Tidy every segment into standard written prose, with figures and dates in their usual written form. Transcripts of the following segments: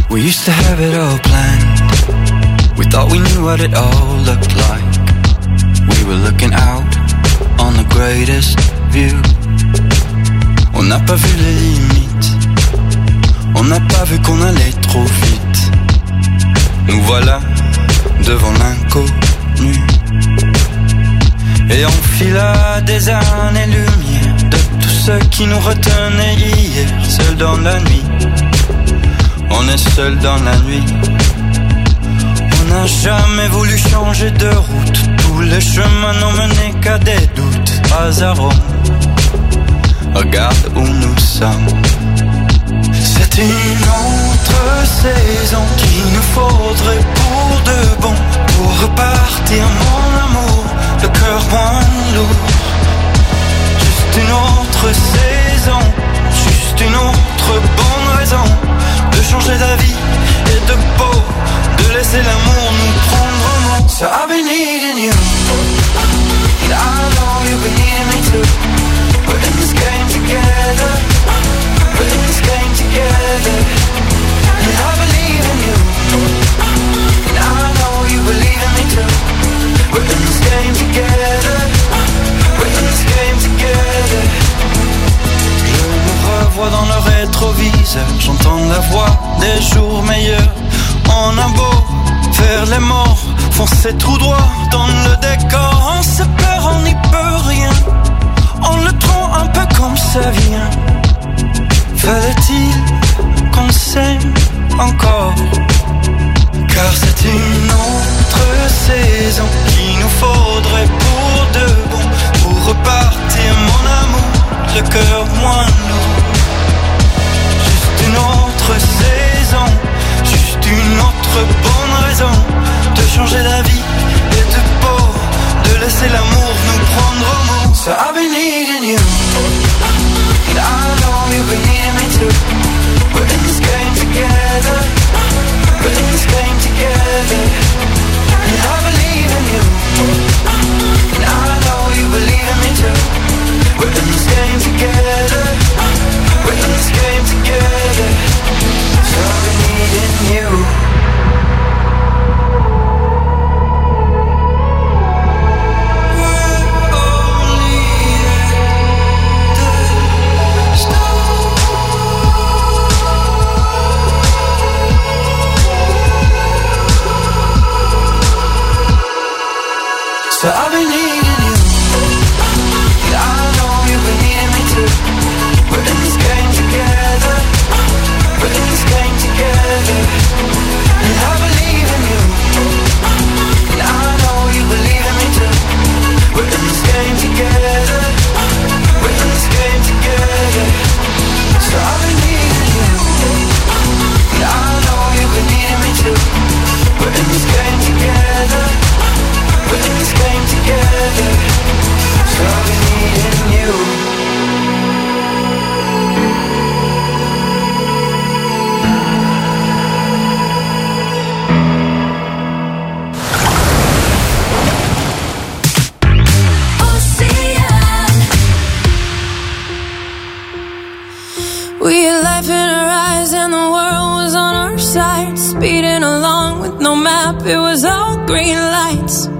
We used to have it all planned. We thought we knew what it all looked like. We were looking out on the greatest view. On n'a pas vu les limites. On n'a pas vu qu'on allait trop vite. Nous voilà devant l'inconnu. Et on fila des années-lumière de tout ce qui nous retenait hier. Seul dans la nuit, on est seul dans la nuit. On n'a jamais voulu changer de route. Tous les chemins n'ont mené qu'à des doutes. Hasard, regarde où nous sommes. C'est une autre saison qu'il nous faudrait pour de bon. Pour repartir mon amour, le cœur moins lourd. Juste une autre saison, juste une autre bonne raison de changer d'avis et de peau, de laisser l'amour nous prendre en main. So I've been needing you, and I know you've been needing me too. We're in this game together, we're in this game together. And I believe in you, and I know you believe in me too. We're in this game together, we're in this game together. Je me revois dans le rétroviseur, j'entends la voix des jours meilleurs. On a beau faire les morts, foncer tout droit dans le décor. On se perd, on n'y peut rien. On le trompe un peu comme ça vient. Fallait-il qu'on s'aime encore? Car c'est une autre saison qu'il nous faudrait pour de bon. Pour repartir mon amour, le cœur moins lourd. Juste une autre saison, juste une autre bonne raison de changer d'avis et de peau, de laisser l'amour nous prendre au mot. So I've been needing you, and I know you've been needing me too. We're in this game together, we're in this game together. And I believe in you, and I know you believe in me too. We're in this game together, we're in this game together. So I've been needing you. So I've been needing you, and I know you've been needing me too. We're in this game together, we're in this game together. And I believe in you, and I know you believe in me too. We're in this game together, we're in this game together. So I've been needing you, and I know you've been needing me too. We're in this game together, we're in this game together. So I've been needing you. We had life in our eyes and the world was on our side. Speeding along with no map, it was all green lights.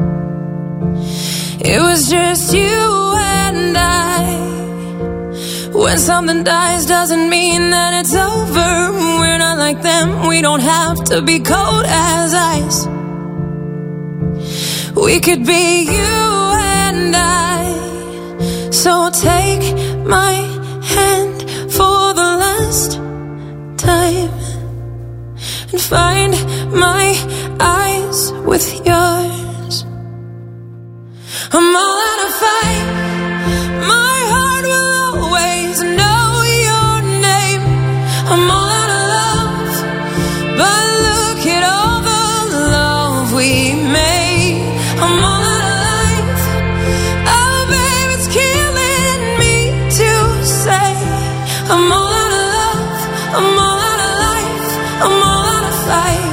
It was just you and I. When something dies doesn't mean that it's over. We're not like them, we don't have to be cold as ice. We could be you and I. So take my hand for the last time and find my eyes with yours. I'm all out of fight. My heart will always know your name. I'm all out of love, but look at all the love we made. I'm all out of life. Oh, babe, it's killing me to say. I'm all out of love. I'm all out of life. I'm all out of fight.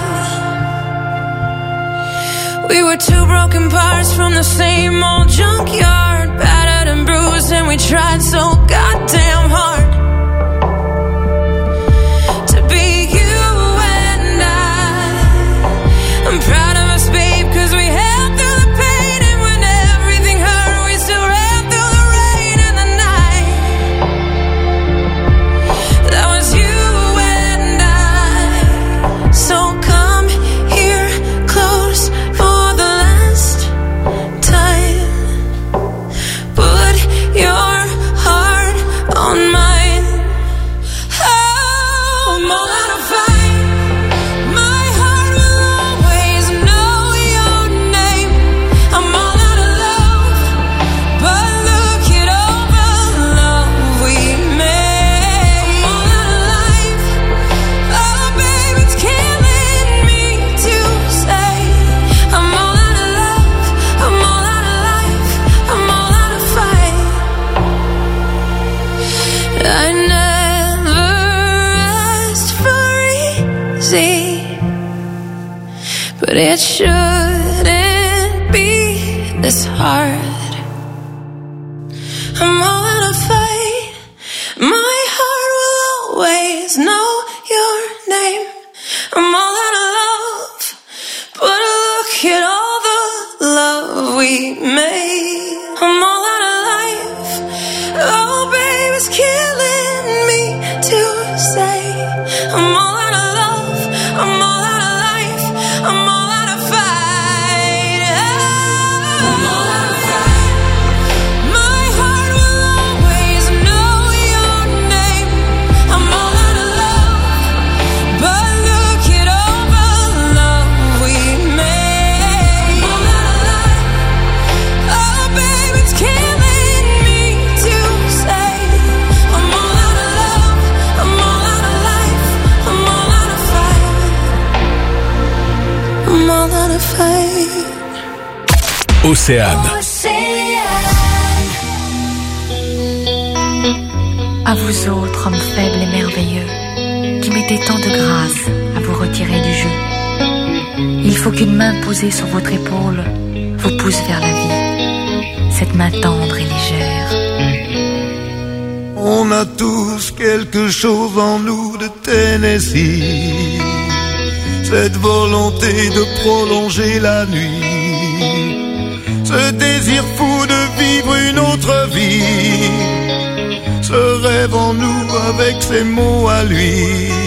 We were two broken parts from the same old junkyard, battered and bruised, and we tried so goddamn hard to be you but it shouldn't be this hard. I'm all out of fight. My heart will always know your name. I'm all out of love, but look at all the love we made. I'm all out of life. Oh, babe, it's killing me to say. I'm all out of love. I'm all out of life. I'm all out of fight. I'm all out of fight. My heart will always know your name. I'm all out of love, but look at all the love we made. I'm all out of life. Oh, babe, it's killing me to say. I'm all out of love. I'm all out of life. I'm all out of fight. I'm all out of fight. Océane. À vous autres, hommes faibles et merveilleux, qui mettez tant de grâce à vous retirer du jeu. Il faut qu'une main posée sur votre épaule vous pousse vers la vie, cette main tendre et légère. On a tous quelque chose en nous de Tennessee, cette volonté de prolonger la nuit, ce désir fou de vivre une autre vie, ce rêve en nous avec ses mots à lui,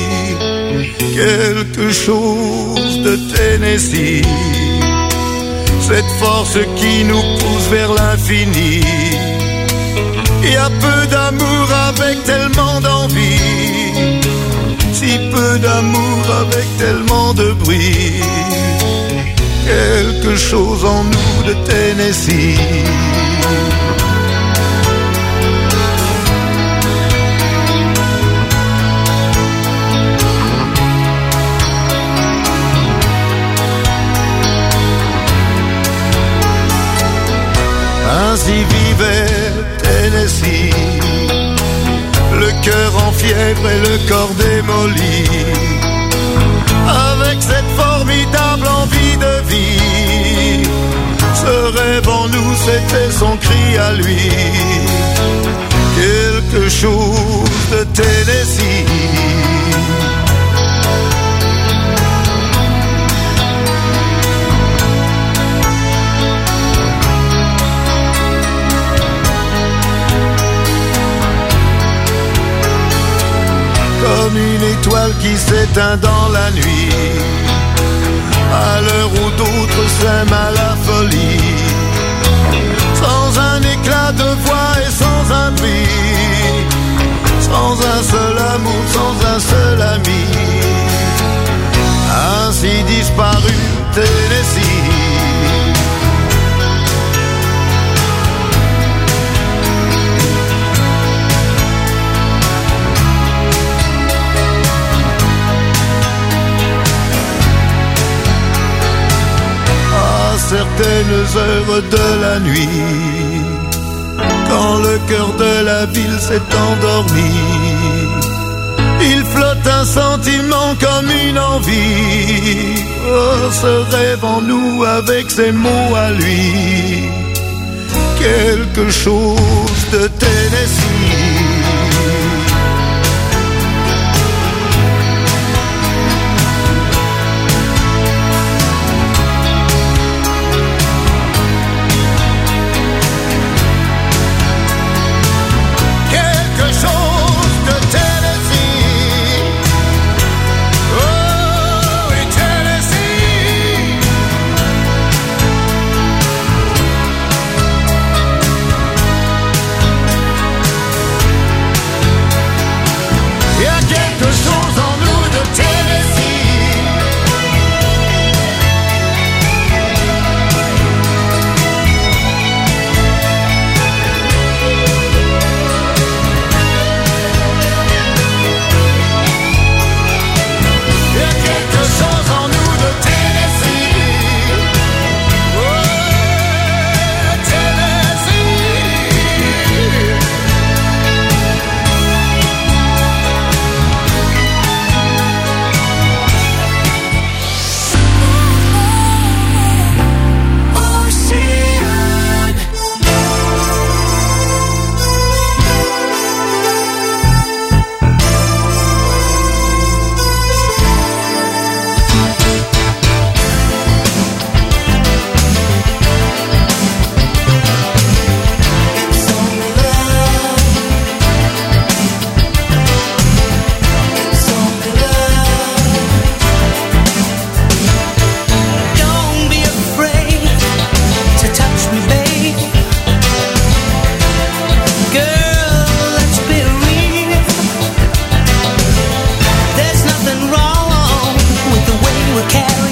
quelque chose de Tennessee, cette force qui nous pousse vers l'infini. Il y a peu d'amour avec tellement d'envie, si peu d'amour avec tellement de bruit, quelque chose en nous de Tennessee. Ainsi vivait Tennessee, le cœur en fièvre et le corps démoli, avec cette formidable envie de vie. Ce rêve en nous, c'était son cri à lui, quelque chose de Tennessee. Comme une étoile qui s'éteint dans la nuit, à l'heure où d'autres s'aiment à la folie, sans un éclat de voix et sans un bruit, sans un seul amour, sans un seul ami, ainsi disparu Tennessee. Certaines heures de la nuit, quand le cœur de la ville s'est endormi, il flotte un sentiment comme une envie. Oh, ce rêve en nous avec ses mots à lui, quelque chose de Tennessee.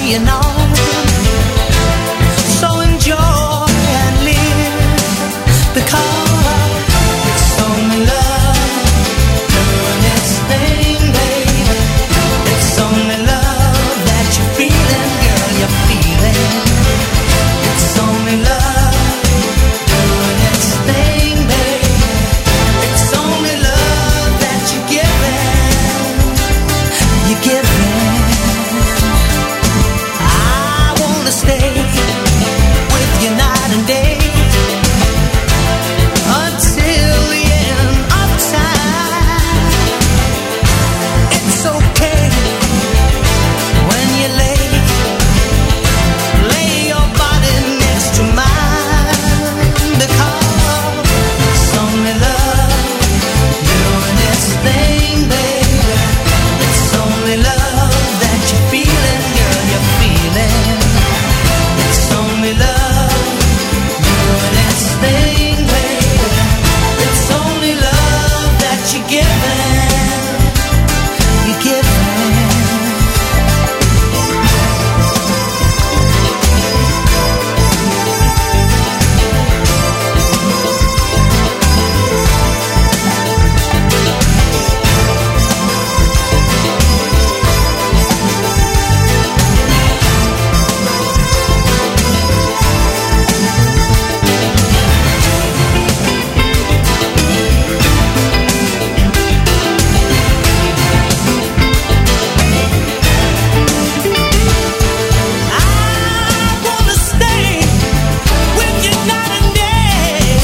carrying on. So enjoy and live, because it's only love doing its thing, baby. It's only love that you're feeling, girl, you're feeling. It's only love doing its thing, baby. It's only love that you're giving. You're giving. I wanna stay with you night and day until the end of time. It's okay when you lay your body next to mine, because it's only love doing its thing, baby. It's only love that you're feeling, girl, you're feeling. It's only love doing its thing, baby. It's only love that you're giving. You're giving. I wanna stay with you night and day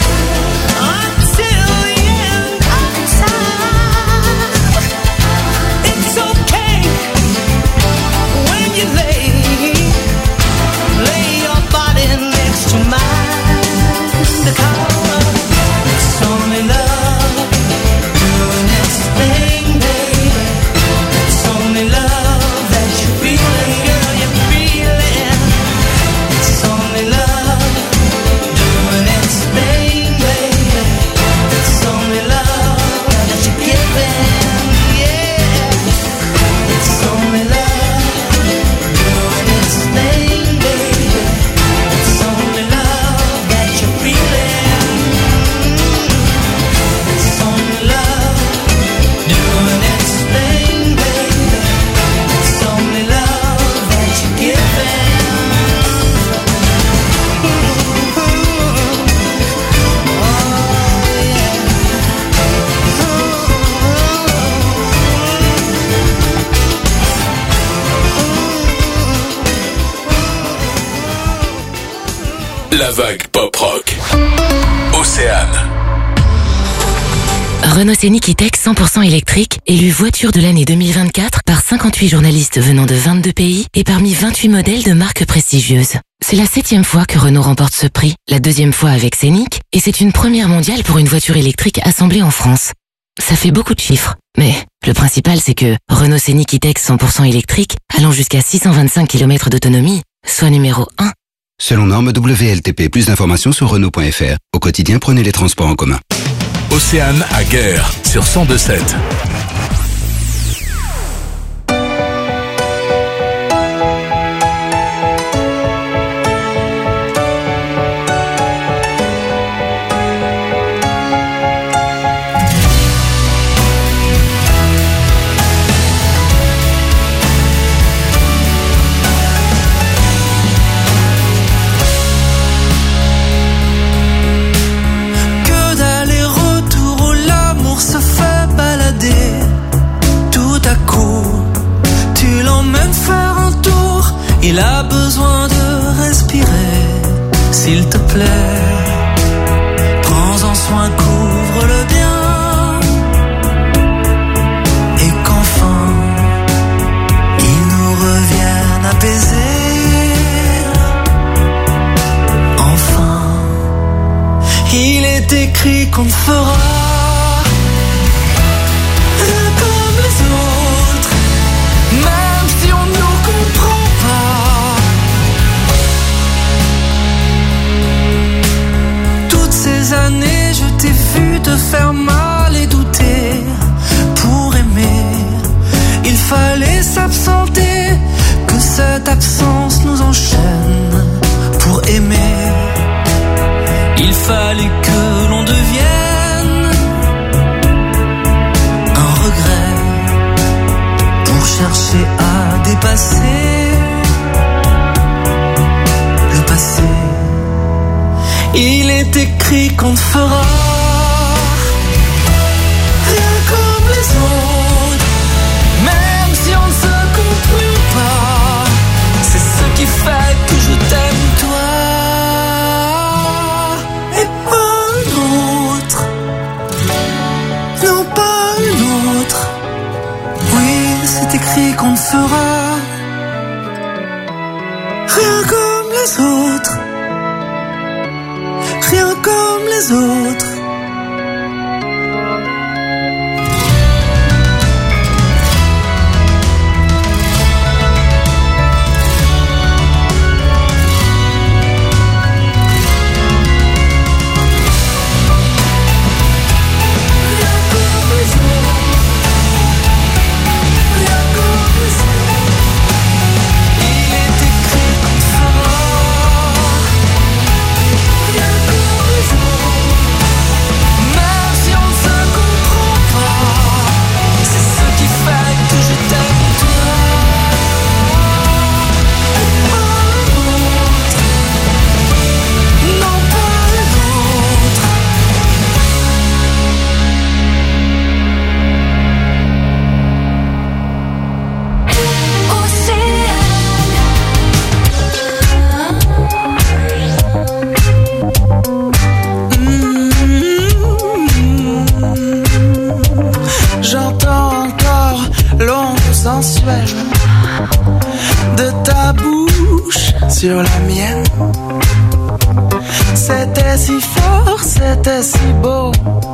until the end of time. It's okay when you lay your body next to mine, because it's only love doing its thing, baby. It's only love that you're feeling, girl, you're feeling. It's only love doing its thing, baby. It's only love that you're giving, yeah. It's only love doing its thing, baby. It's only love that you're feeling. It's only love doing its thing, baby. It's only love that you're giving. La vague pop rock. Océane. Renault Scénic E-Tech 100% électrique, élu voiture de l'année 2024 par 58 journalistes venant de 22 pays et parmi 28 modèles de marques prestigieuses. C'est la 7e fois que Renault remporte ce prix, la 2e fois avec Scénic, et c'est une première mondiale pour une voiture électrique assemblée en France. Ça fait beaucoup de chiffres, mais le principal c'est que Renault Scénic E-Tech 100% électrique, allant jusqu'à 625 km d'autonomie, soit numéro 1. Selon norme WLTP, plus d'informations sur Renault.fr. Au quotidien, prenez les transports en commun. Océane à Guerre sur 102.7. Que d'aller-retour où l'amour se fait balader. Tout à coup, tu l'emmènes faire un tour. Il a besoin de respirer. S'il te plaît, prends-en soin, couvre-le bien. Et qu'enfin, il nous revienne apaisé. Enfin, il est écrit qu'on fera comme les autres, même si on ne nous comprend pas. Toutes ces années, je t'ai vu te faire mal et douter. Pour aimer, il fallait s'absenter. Que cette absence nous enchaîne pour aimer. Il fallait que l'on devienne un regret pour chercher à dépasser le passé. Il est écrit qu'on ne fera rien comme les autres, même si on ne se comprend pas. C'est ce qui fait que je t'aime toi et pas un autre. Non, pas un autre. Oui, c'est écrit qu'on ne fera rien comme les autres. Rien comme les autres. De ta bouche sur la mienne, c'était si fort, c'était si beau.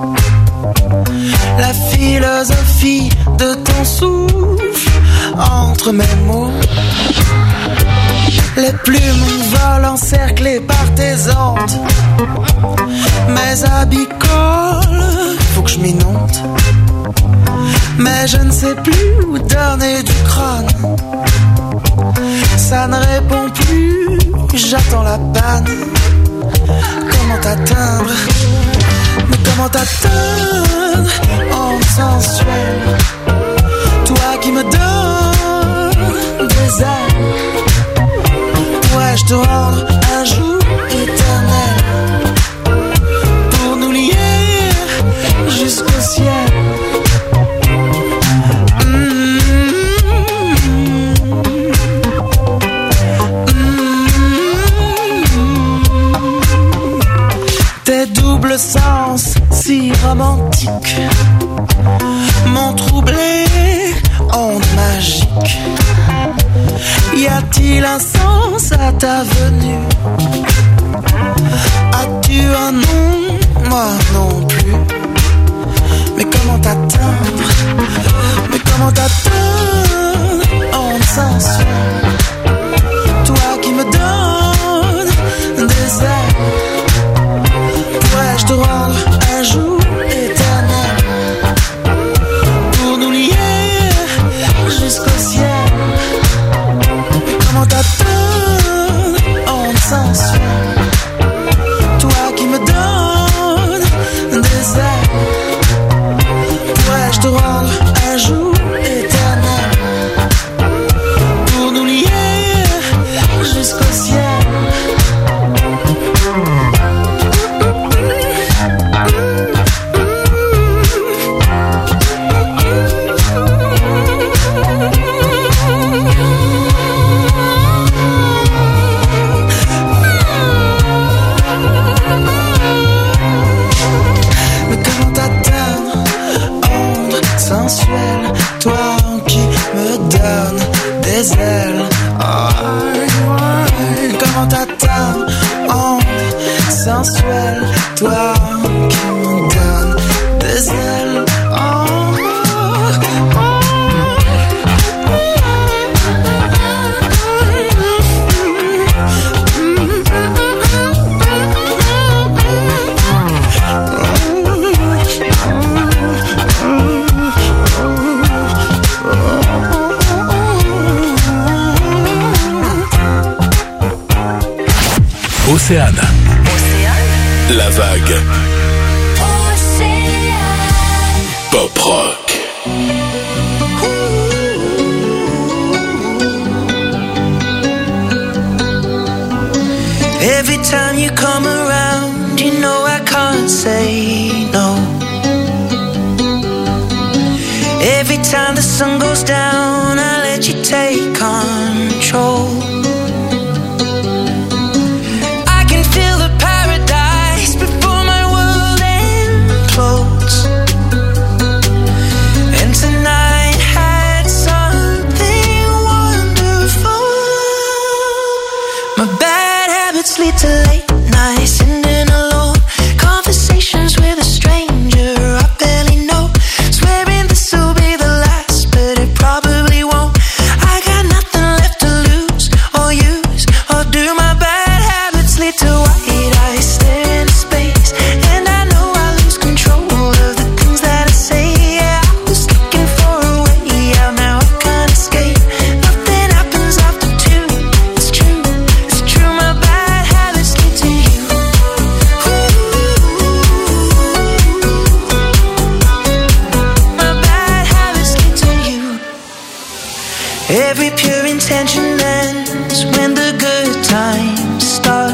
La philosophie de ton souffle entre mes mots. Les plumes volent encerclées par tes ondes. Mes habits collent, faut que je m'inonde. Mais je ne sais plus où donner du crâne. Ça ne répond plus, j'attends la panne. Comment t'atteindre? Mais comment t'atteindre en sensuel? Toi qui me donnes des ailes, pourrais-je te rendre un jour éternel pour nous lier jusqu'au ciel? Double sens si romantique m'ont troublé, onde magique. Y a-t-il un sens à ta venue? As-tu un nom? Moi non plus. Mais comment t'atteindre? Mais comment t'atteindre? Onde sensuelle, toi qui me donnes des ailes, pourrais-je te rendre un jour éternel pour nous lier jusqu'au ciel? Mais comment t'atteindre en sensuel, toi qui me donnes des ailes, pourrais-je te rendre un jour éternel pour nous lier jusqu'au ciel? Toi qui me donnes des ailes, comment t'atteindre en sensuel, toi qui me donnes des ailes. Océane. La vague. Pop rock. Every time you come around, you know I can't say no. Every time the sun goes down, I let you take control. I can feel the paradise before my world implodes. And tonight had something wonderful. My bad habits lead to late nights, sitting alone, conversations with a stranger I barely know, swearing this will be the last, but it probably won't. I got nothing left to lose or use or do. My bad habits lead to white eyes staring into space, and I know I lose control of the things that I say. Yeah, I was looking for a way out, now I can't escape. Nothing happens after two. It's true, it's true. My bad habits lead to you. My bad habits lead to you. Every pure intention ends when the good times start.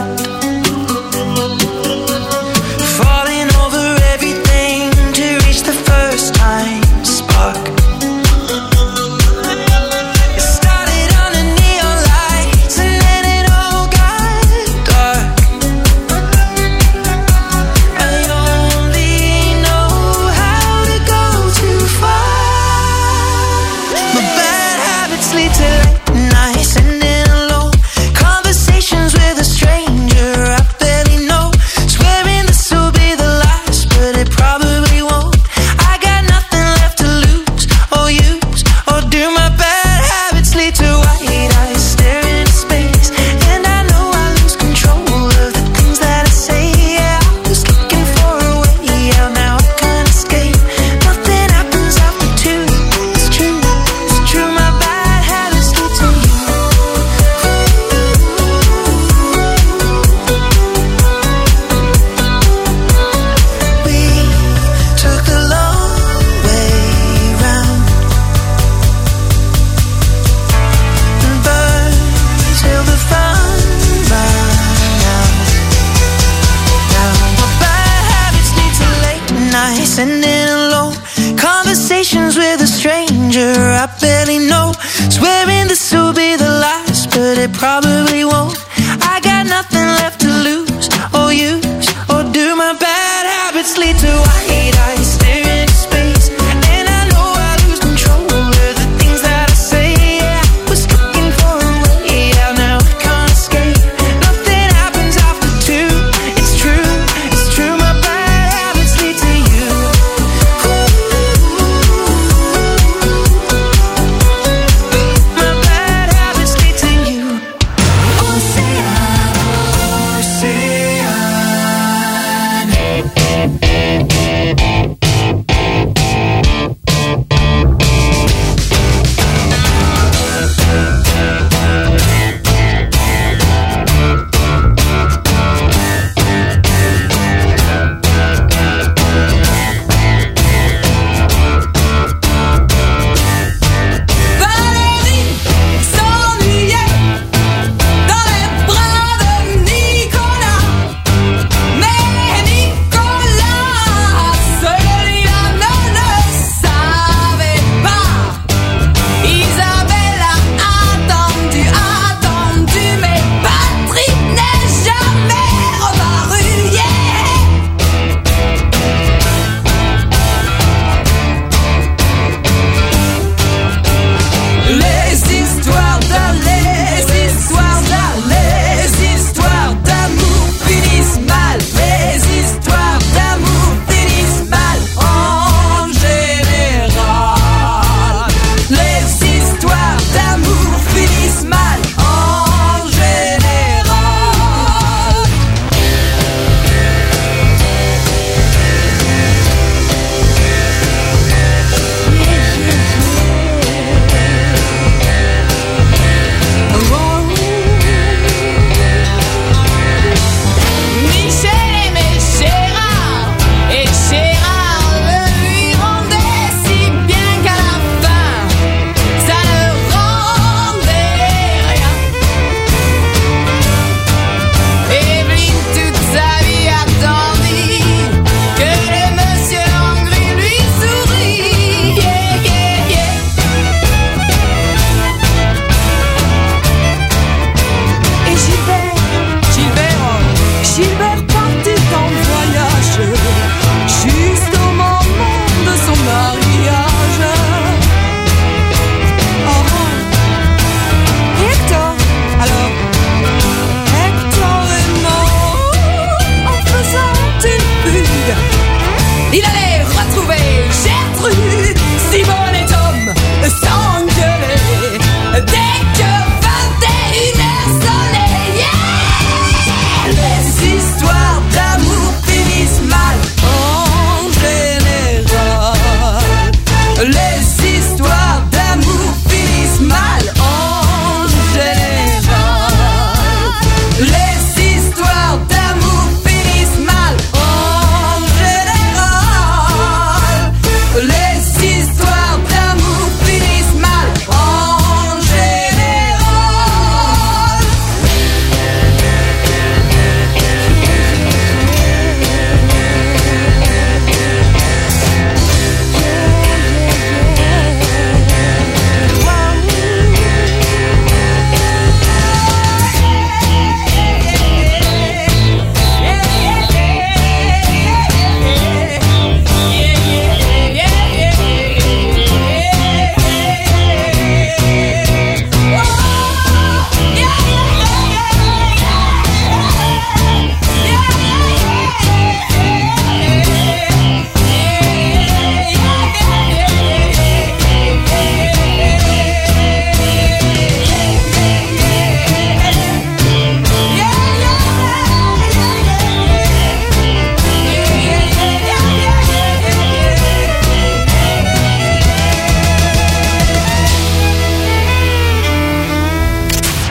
Falling over everything to reach the first time spark. It started under neon lights and then it all got dark. I only know how to go too far. My bad habits lead to late nights, ending alone, conversations with a stranger I barely know, swearing this will be the last, but it probably won't. I got nothing left to lose or use or do. My bad habits lead to white eyes staring into space, and I know I lose control of the things that I say. Yeah, I was looking for a way out, now I can't escape. Nothing happens after two. It's true, it's true. My bad habits lead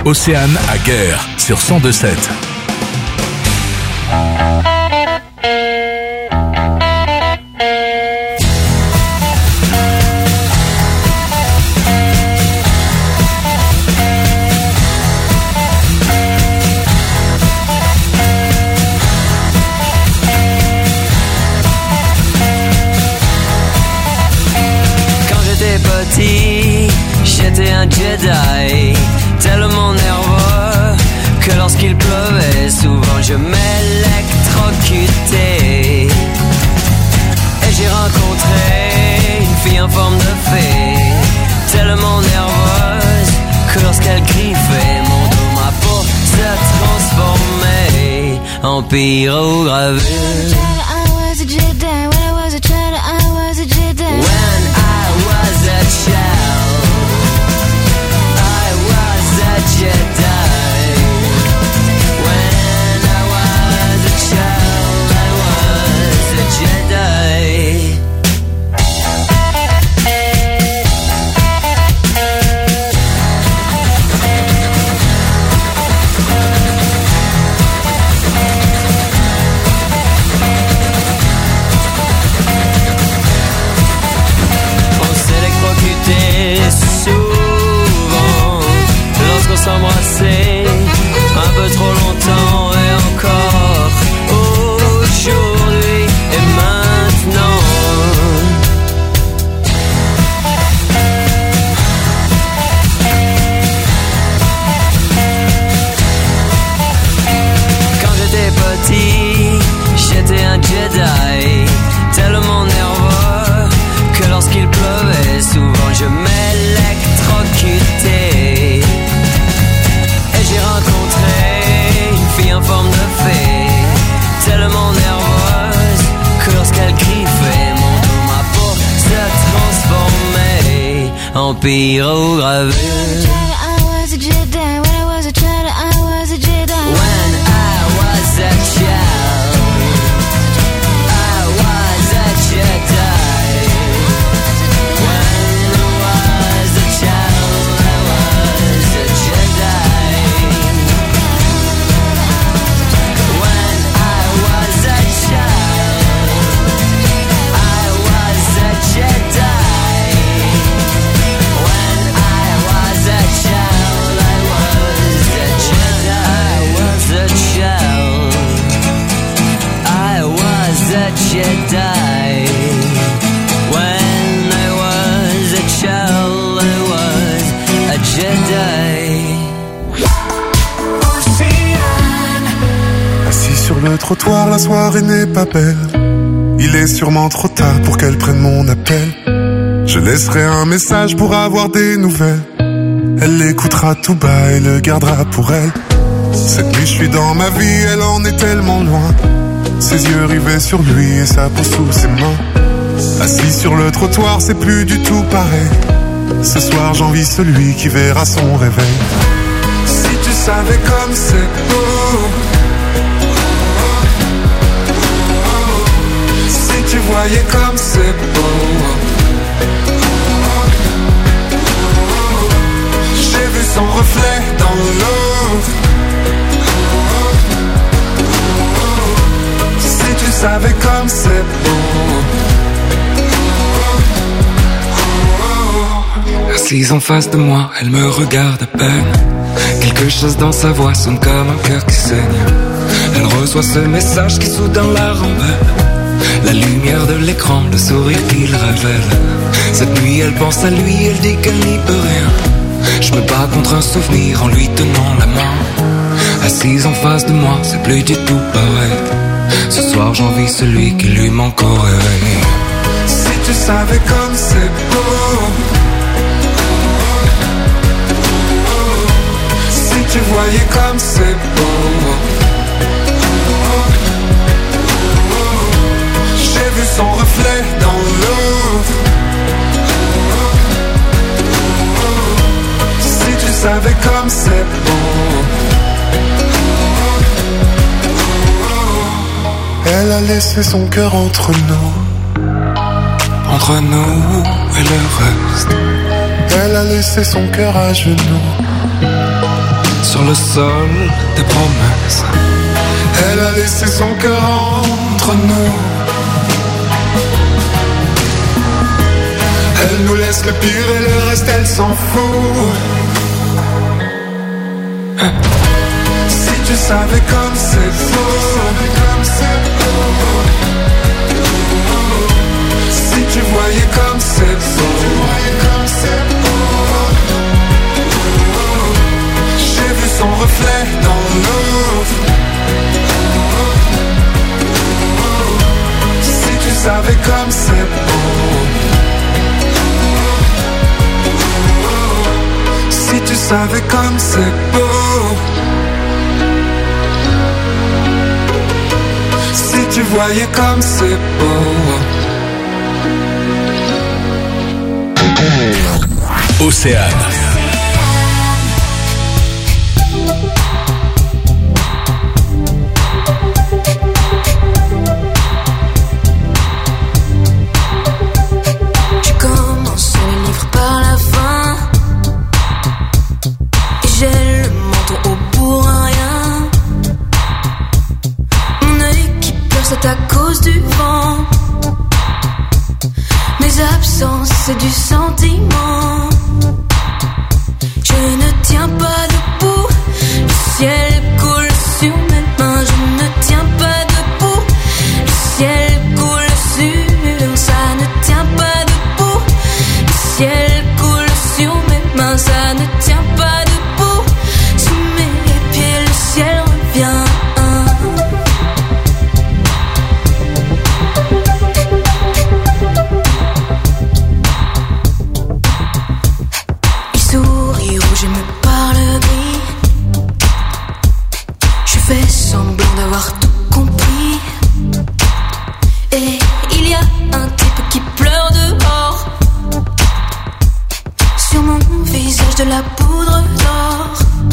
Océane à Guerre sur 102.7. J'étais un Jedi, tellement nerveux que lorsqu'il pleuvait, souvent je m'électrocutais. Et j'ai rencontré une fille en forme de fée, tellement nerveuse que lorsqu'elle griffait mon dos, ma peau se transformait en pyrogravure. S'embrasser un peu trop longtemps et encore aujourd'hui et maintenant. Quand j'étais petit, j'étais un Jedi, tellement nerveux que lorsqu'il pleuvait, souvent je m'électrocutais. J'ai rencontré une fille en forme de fée, tellement nerveuse que lorsqu'elle griffait mon dos, ma peau se transformait en pyrogravure. Jedi. When I was a child, I was a Jedi. Assis sur le trottoir, la soirée n'est pas belle. Il est sûrement trop tard pour qu'elle prenne mon appel. Je laisserai un message pour avoir des nouvelles. Elle l'écoutera tout bas et le gardera pour elle. Cette nuit je suis dans ma vie, elle en est tellement loin. Ses yeux rivés sur lui et sa peau sous ses mains. Assis sur le trottoir, c'est plus du tout pareil. Ce soir j'envie celui qui verra son réveil. Si tu savais comme c'est beau, si tu voyais comme c'est beau. J'ai vu son reflet dans l'eau. Si tu savais comme c'est beau. Assise en face de moi, elle me regarde à peine. Quelque chose dans sa voix sonne comme un cœur qui saigne. Elle reçoit ce message qui soudain la rembelle. La lumière de l'écran, le sourire qu'il révèle. Cette nuit elle pense à lui, elle dit qu'elle n'y peut rien. Je me bats contre un souvenir en lui tenant la main. Assise en face de moi, c'est plus du tout pareil. Ce soir j'envie celui qui lui manque au réveil. Si tu savais comme c'est beau. Si tu voyais comme c'est beau. J'ai vu son reflet dans l'eau. Si tu savais comme c'est beau. Elle a laissé son cœur entre nous. Entre nous et le reste. Elle a laissé son cœur à genoux. sur le sol des promesses. Elle a laissé son cœur entre nous. Elle nous laisse le pire et le reste elle s'en fout. Si tu savais comme c'est beau, si tu voyais comme c'est beau, j'ai vu son reflet dans l'eau. Si tu savais comme c'est beau, si tu savais comme c'est beau, si tu voyais comme c'est beau. Océane. Tu commences les livres par la fin et j'ai le menton haut pour rien. Mon œil qui pleure, c'est à cause du vent. Mes absences, c'est du sentiment. Je ne tiens pas debout, le ciel coule sur mes mains. Je ne tiens pas debout, le ciel coule sur. Ça ne tient pas debout, le ciel coule sur mes mains. Ça ne tient pas debout, sous mes pieds le ciel revient. Souris rouge et me parle gris. Je fais semblant d'avoir tout compris. Et il y a un type qui pleure dehors. Sur mon visage de la poudre d'or.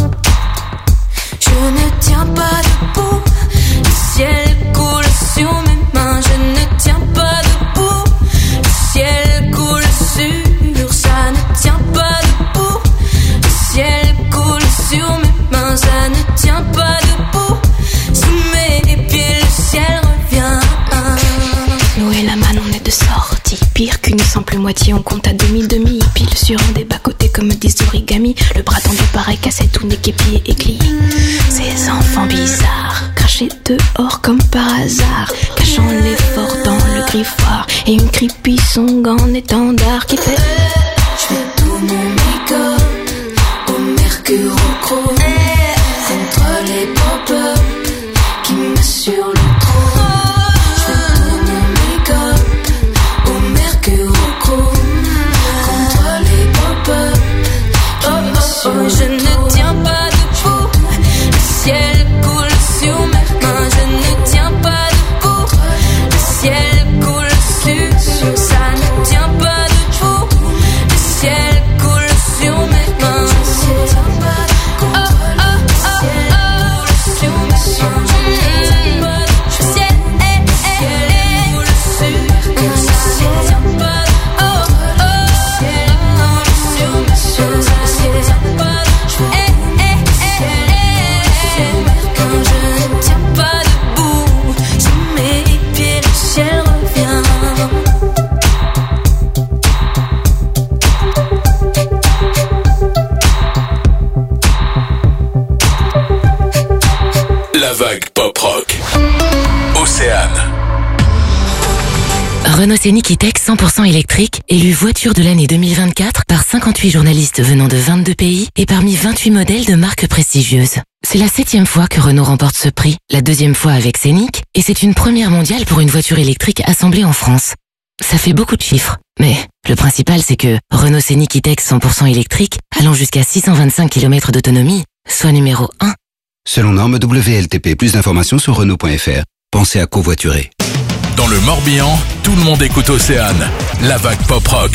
Je ne tiens pas debout, le ciel coule sur mes mains. Je ne tiens pas debout, le ciel coule sur. Ça ne tient pas debout, le ciel coule sur mes mains. Ça ne tient pas debout, sous mes pieds le ciel revient. Nous et la manne on est de sortie. Pire qu'une simple moitié, on compte à demi-demi. Pile sur un des bas-côtés comme disent origami. Le bras tendu pareil cassé, tout n'est qu'épié et glis. Ces enfants bizarres, crachés dehors comme par hasard, cachant l'effort dans le griffoir. Et une creepy song en étendard qui fait Je fais tout mon make-up au mercure au chrome, contre les pop-up qui m'assurent le trône. Je fais tout mon make-up au mercure au chrome, contre les pop-up qui m'assurent le trône. Je ne tiens pas debout, le ciel coule sur mes mains. Je ne tiens pas debout, le ciel coule sur. Ça ne tient pas debout, le ciel coule sur mes mains. Je ne tiens pas debout, le ciel coule sur mes mains. Le ciel coule sur. Ça ne tient pas debout, le ciel coule sur mes mains. Je ne tiens pas debout, sous mes pieds le ciel revient. La vague pop rock. Océane. Renault Scénic E-Tech 100% électrique, élu voiture de l'année 2024 par 58 journalistes venant de 22 pays et parmi 28 modèles de marques prestigieuses. C'est la 7e fois que Renault remporte ce prix, la 2e fois avec Scénic, et c'est une première mondiale pour une voiture électrique assemblée en France. Ça fait beaucoup de chiffres, mais le principal c'est que Renault Scénic E-Tech 100% électrique, allant jusqu'à 625 km d'autonomie, soit numéro 1. Selon norme WLTP, plus d'informations sur Renault.fr. Pensez à covoiturer. Dans le Morbihan, tout le monde écoute Océane. La vague pop rock.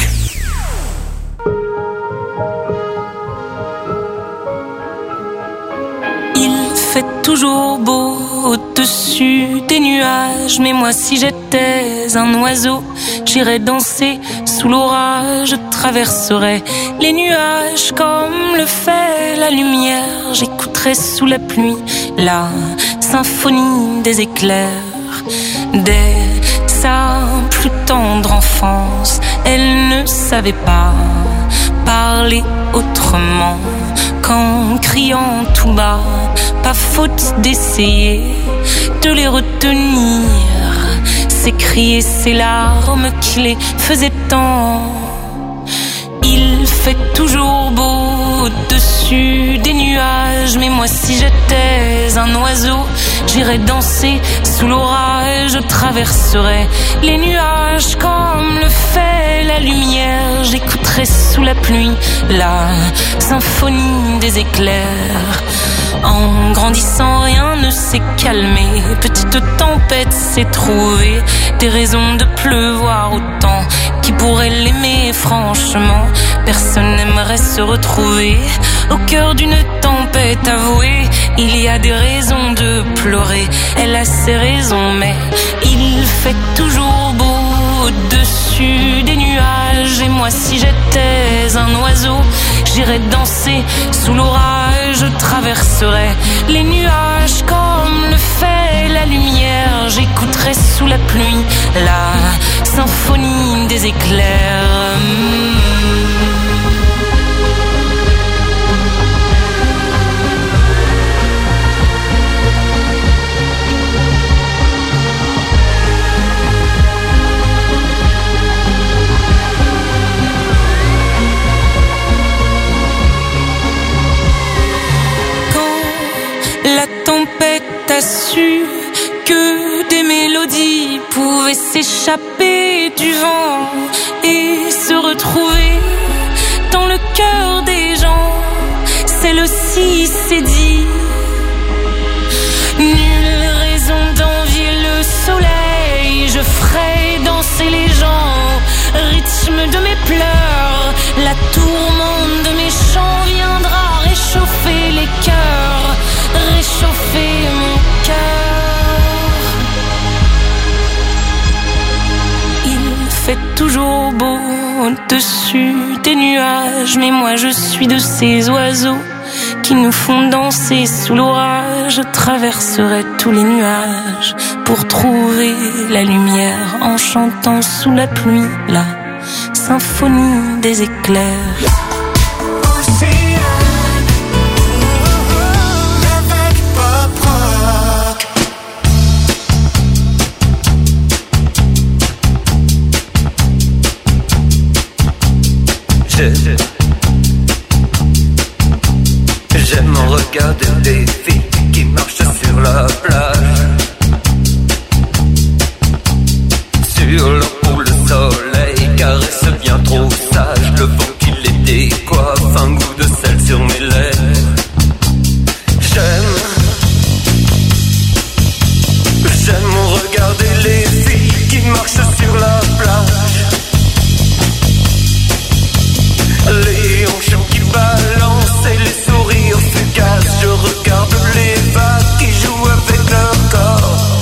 Il fait toujours beau au-dessus des nuages, mais moi si j'étais un oiseau, j'irais danser sous l'orage, je traverserais les nuages comme le fait la lumière, j'écouterai sous la pluie la symphonie des éclairs. Dès sa plus tendre enfance, elle ne savait pas parler autrement qu'en criant tout bas. Pas faute d'essayer de les retenir, ces cris et ces larmes qui les faisaient tant. Il fait toujours beau au-dessus des nuages, mais moi si j'étais un oiseau, j'irais danser sous l'orage, je traverserais les nuages comme le fait la lumière, j'écouterais sous la pluie la symphonie des éclairs. En grandissant, rien ne s'est calmé, petite tempête s'est trouvée, des raisons de pleuvoir autant. Qui pourrait l'aimer franchement? Personne n'aimerait se retrouver au cœur d'une tempête avouée. Il y a des raisons de pleurer, elle a ses raisons, mais il fait toujours beau au-dessus des nuages. Et moi si j'étais un oiseau, j'irais danser sous l'orage, je traverserais les nuages comme le fait la lumière, j'écouterais sous la pluie la symphonie des éclairs. La tempête a su que des mélodies pouvaient s'échapper du vent et se retrouver dans le cœur des gens. Celle-ci s'est dit, nulle raison d'envier le soleil, je ferai danser les gens, rythme de mes pleurs, la tourmente de mes chants viendra réchauffer les cœurs, réchauffer mon cœur. Il fait toujours beau au-dessus des nuages, mais moi je suis de ces oiseaux qui nous font danser sous l'orage. Je traverserai tous les nuages pour trouver la lumière en chantant sous la pluie la symphonie des éclairs. J'aime regarder des filles qui marchent sur la plage. Sur leur peau le soleil caresse bien trop sage, le vent qui les décoiffe, un goût de sel sur mes lèvres. J'aime regarder les filles qui marchent sur la plage. Les hanches qui balancent et les sourires fugaces. Je regarde les vagues qui jouent avec leur corps.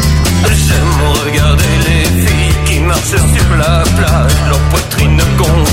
J'aime regarder les filles qui marchent sur la plage. Leur poitrine gonfle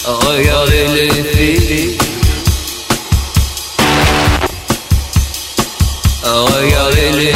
Regardez les filles. Regardez les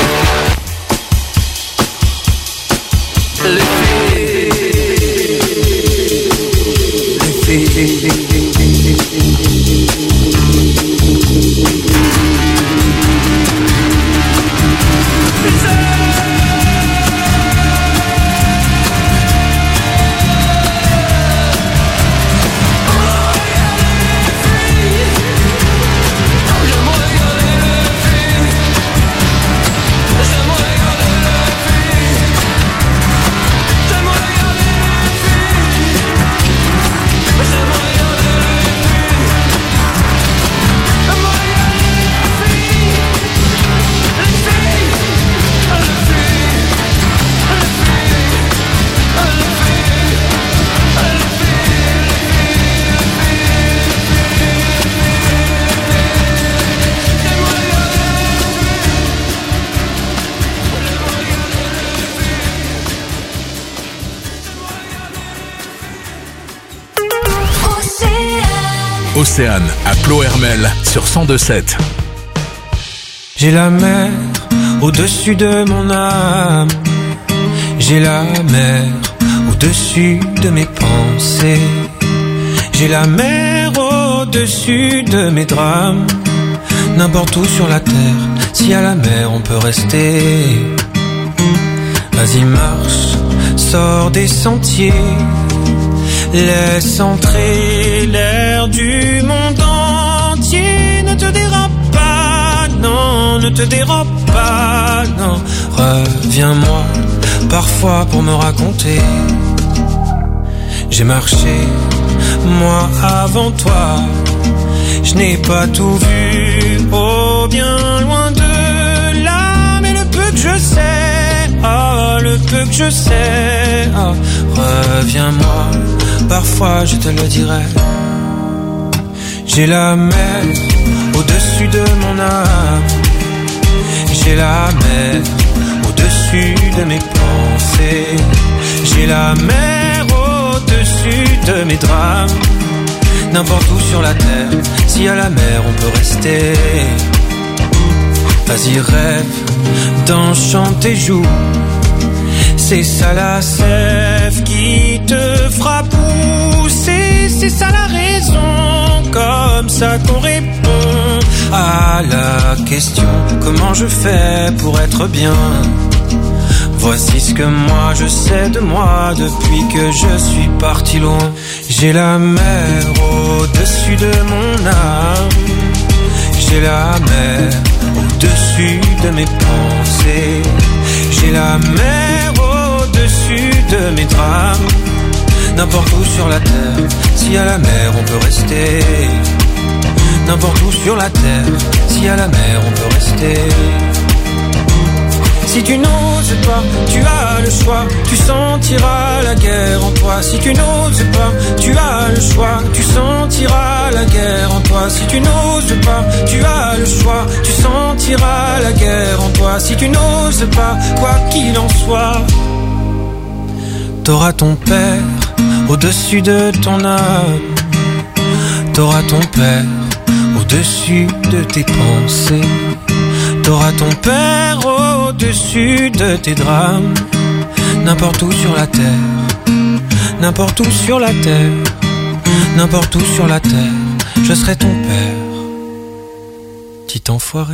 Océane à Plohermel sur 102.7. J'ai la mer au-dessus de mon âme. J'ai la mer au-dessus de mes pensées. J'ai la mer au-dessus de mes drames. N'importe où sur la terre, si à la mer on peut rester. Vas-y marche, sors des sentiers. Laisse entrer l'air du monde entier. Ne te dérobe pas, non, ne te dérobe pas, non. Reviens-moi parfois pour me raconter. J'ai marché, moi avant toi. Je n'ai pas tout vu, oh bien loin de là. Mais le peu que je sais, oh le peu que je sais, oh, reviens-moi. Parfois je te le dirai. J'ai la mer au-dessus de mon âme. J'ai la mer au-dessus de mes pensées. J'ai la mer au-dessus de mes drames. N'importe où sur la terre, si à la mer on peut rester. Vas-y rêve, d'enchante tes joues. C'est ça la sève qui te fera pousser. C'est ça la raison, comme ça qu'on répond à la question: comment je fais pour être bien? Voici ce que moi je sais de moi depuis que je suis parti loin. J'ai la mer au-dessus de mon âme. J'ai la mer au-dessus de mes pensées. J'ai la mer au-dessus de mes drames. N'importe où sur la terre, si à la mer on peut rester. N'importe où sur la terre, si à la mer on peut rester. Si tu n'oses pas, tu as le choix, tu sentiras la guerre en toi. Si tu n'oses pas, tu as le choix, tu sentiras la guerre en toi. Si tu n'oses pas, tu as le choix, tu sentiras la guerre en toi. Si tu n'oses pas, quoi qu'il en soit, t'auras ton père au-dessus de ton âme. T'auras ton père au-dessus de tes pensées. T'auras ton père au-dessus de tes drames. N'importe où sur la terre, n'importe où sur la terre, n'importe où sur la terre, je serai ton père, petit enfoiré.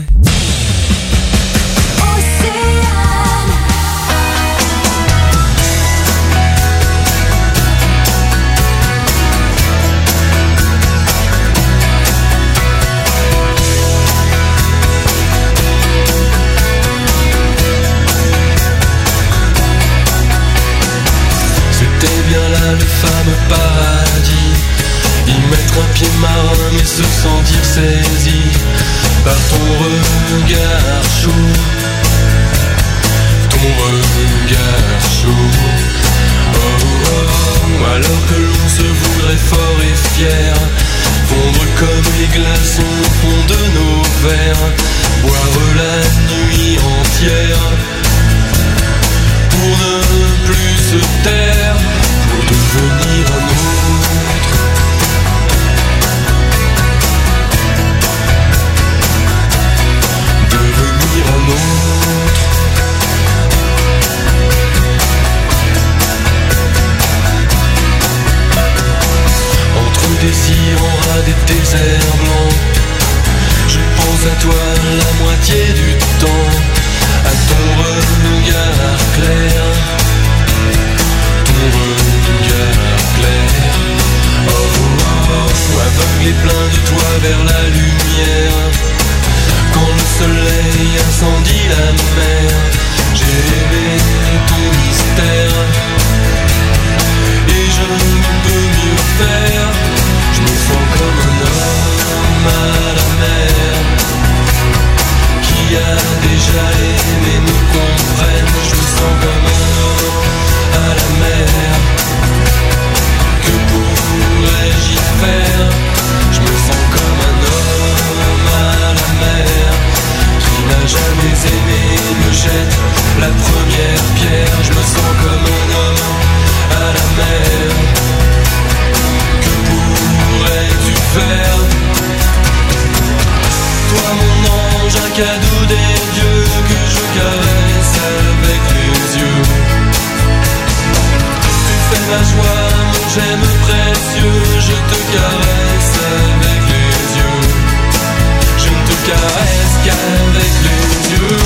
Le fameux paradis, y mettre un pied marin mais se sentir saisi par ton regard chaud, ton regard chaud. Oh, oh, alors que l'on se voudrait fort et fier, fondre comme les glaçons au fond de nos verres, boire la nuit entière pour ne plus se taire, pour devenir un autre. désert blanc. Je pense à toi la moitié du temps, à ton regard clair, ton regard clair. Oh, oh, oh, aveugle et plein de toi vers la lumière. Quand le soleil incendie la mer, j'ai rêvé ton mystère. Et je ne peux mieux faire. Je me sens comme un homme à la mer, qui a déjà aimé me comprenne. Je me sens comme un homme à la mer. Que pourrais-je y faire? Je me sens comme un homme à la mer, qui n'a jamais aimé me jette la première pierre. Je me sens comme un homme à la mer. Que pourrais-tu faire? Toi mon ange, un cadeau des dieux que je caresse avec les yeux. Tu fais ma joie, mon j'aime précieux. Je te caresse avec les yeux. Je ne te caresse qu'avec les yeux.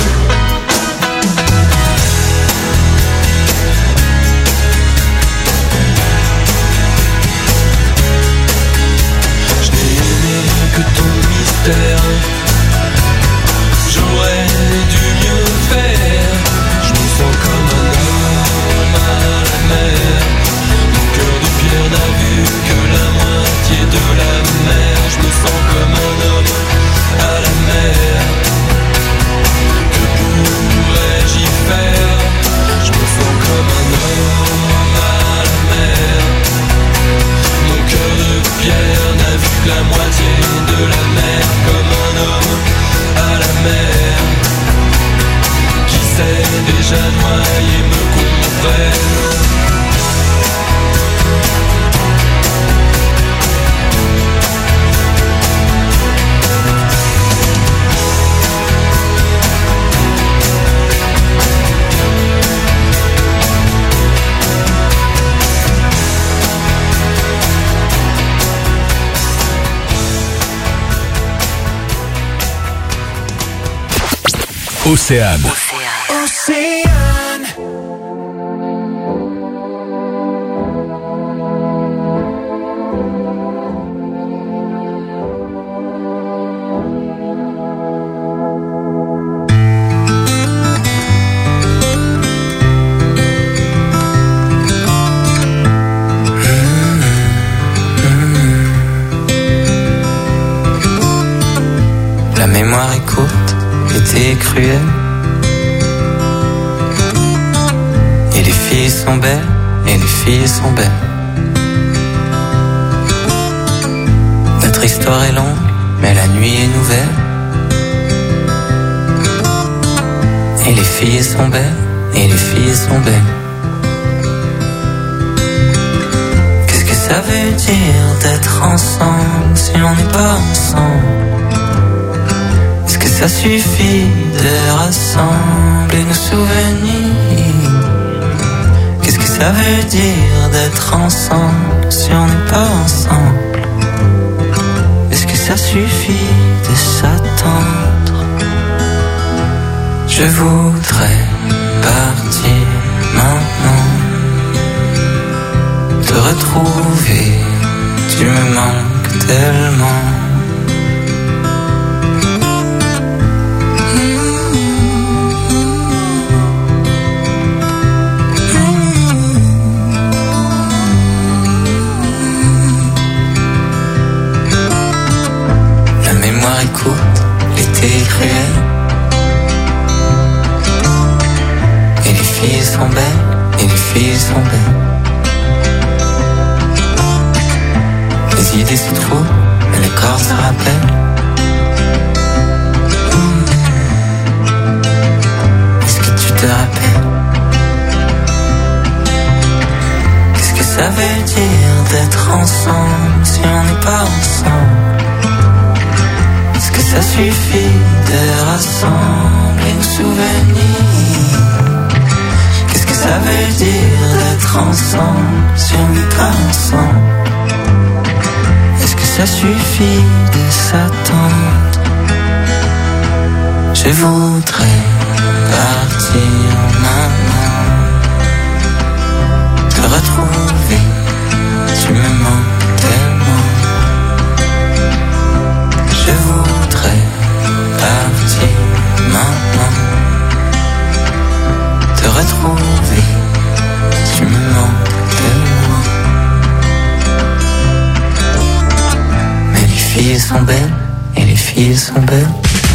Je n'ai aimé que ton mystère. J'aurais dû mieux faire. Je me sens comme un homme à la mer. Mon cœur de pierre n'a vu que la moitié de la mer. Je me sens comme un homme à la mer. Que pourrais-je y faire? Je me sens comme un homme à la mer. Mon cœur de pierre n'a vu que la moitié de la mer. Comme un homme à la mer, qui sait déjà noyer me comprenne. Océane. La mémoire est courte, l'été est cruel. Et les filles sont belles, et les filles sont belles. Notre histoire est longue, mais la nuit est nouvelle. Et les filles sont belles, et les filles sont belles. Qu'est-ce que ça veut dire d'être ensemble si on n'est pas ensemble? Est-ce que ça suffit de rassembler nos souvenirs? Qu'est-ce que ça veut dire d'être ensemble si on n'est pas ensemble? Est-ce que ça suffit de s'attendre? Je voudrais partir maintenant, te retrouver, tu me manques tellement. Écoute, l'été est cruel. Et les filles sont belles, et les filles sont belles. Les idées se trouvent, mais les corps se rappellent. Est-ce que tu te rappelles? Qu'est-ce que ça veut dire d'être ensemble si on n'est pas ensemble? Est-ce que ça suffit de rassembler nos souvenirs? Qu'est-ce que ça veut dire d'être ensemble si on n'est pas ensemble? Est-ce que ça suffit de s'attendre. Je voudrais partir maintenant, te retrouver, tu me manques tellement. Je voudrais partir maintenant, te retrouver, tu me manques tellement. Mais les filles sont belles, et les filles sont belles.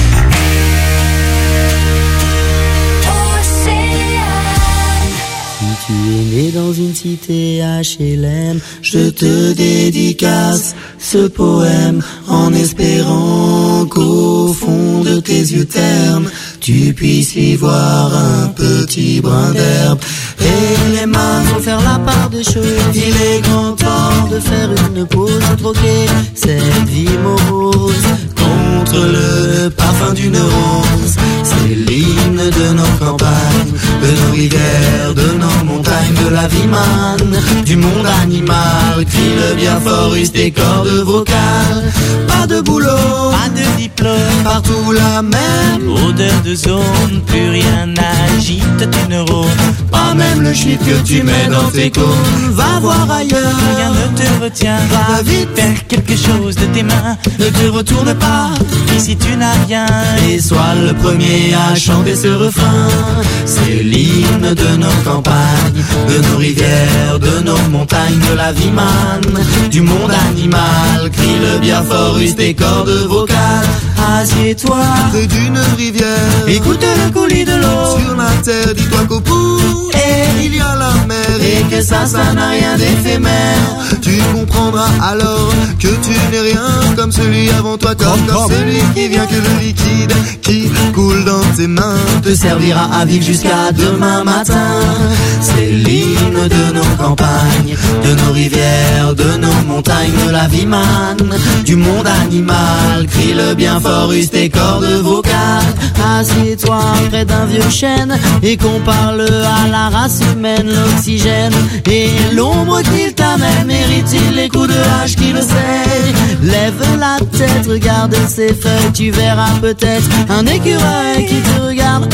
Tu es né dans une cité HLM, je te dédicace ce poème en espérant qu'au fond de tes yeux ternes, tu puisses y voir un petit brin d'herbe. Et les mains vont faire la part des choses, il est grand temps de faire une pause, troquer cette vie morose contre le parfum d'une rose. C'est l'hymne de nos campagnes, de nos rivières, de nos montagnes, de la vie manne, du monde animal. Crie le bien fort, use tes cordes vocales. Pas de boulot, pas de diplôme, partout la même odeur de zone. Plus rien n'agite tes neurones, pas même le shit que tu mets dans tes cônes. Va voir ailleurs, rien ne te retient. Va vite faire quelque chose de tes mains, ne te retourne pas ici tu n'as rien. Et sois le premier à chanter ce refrain. C'est l'hymne de nos campagnes, de nos rivières, de nos montagnes, de la vie manne, du monde animal. Crie le bien fort, use tes cordes vocales. Assieds-toi près d'une rivière, écoute le coulis de l'eau. Sur la terre, dis-toi qu'au bout il y a la mer, et que ça n'a rien d'éphémère. Tu comprendras alors que tu n'es rien comme celui avant toi, comme celui qui vient, que le liquide qui coule dans tes mains te servira à vivre jusqu'à demain matin. C'est l'hymne de nos campagnes, de nos rivières, de nos montagnes, de la vie manne, du monde animal. Crie le bien fort, use tes cordes vocales. Assieds-toi près d'un vieux chêne et qu'on parle à la race humaine. L'oxygène et l'ombre qu'il t'amène, mérite-t-il les coups de hache qui le saignent? Lève la tête, regarde ses feuilles, tu verras peut-être un écureuil qui te regarde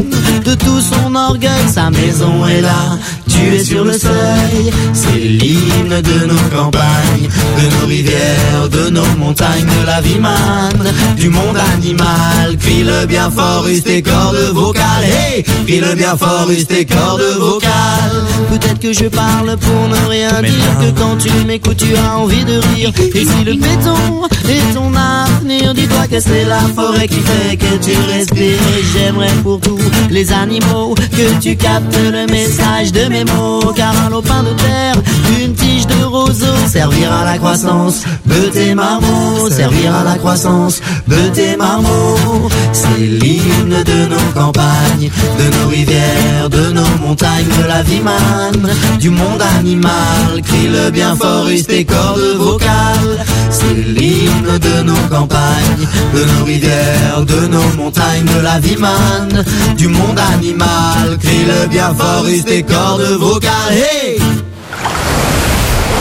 de tout son orgueil. Sa maison est là, tu es sur le seuil. C'est l'hymne de nos campagnes, de nos rivières, de nos montagnes, de la vie manne, du monde animal. Crie le bien fort, use tes cordes vocales. Hey, crie le bien fort, use tes cordes vocales. Peut-être que je parle pour ne rien dire, que quand tu m'écoutes tu as envie de rire. Et si le béton est ton avenir, dis-toi que c'est la forêt qui fait que tu respires. Et j'aimerais pour tous les animaux que tu captes le message de mes mots, car un lopin de terre, une tige de roseau servira à la croissance de tes marmots, servira à la croissance de tes marmots. C'est l'hymne de nos campagnes, de nos rivières, de nos montagnes, de la vie manne, du monde animal. Crie le bien fort, use tes cordes vocales. C'est l'hymne de nos campagnes, de nos rivières, de nos montagnes, de la vie manne, du monde animal. Crie le bien fort, use tes cordes vocales. Hey!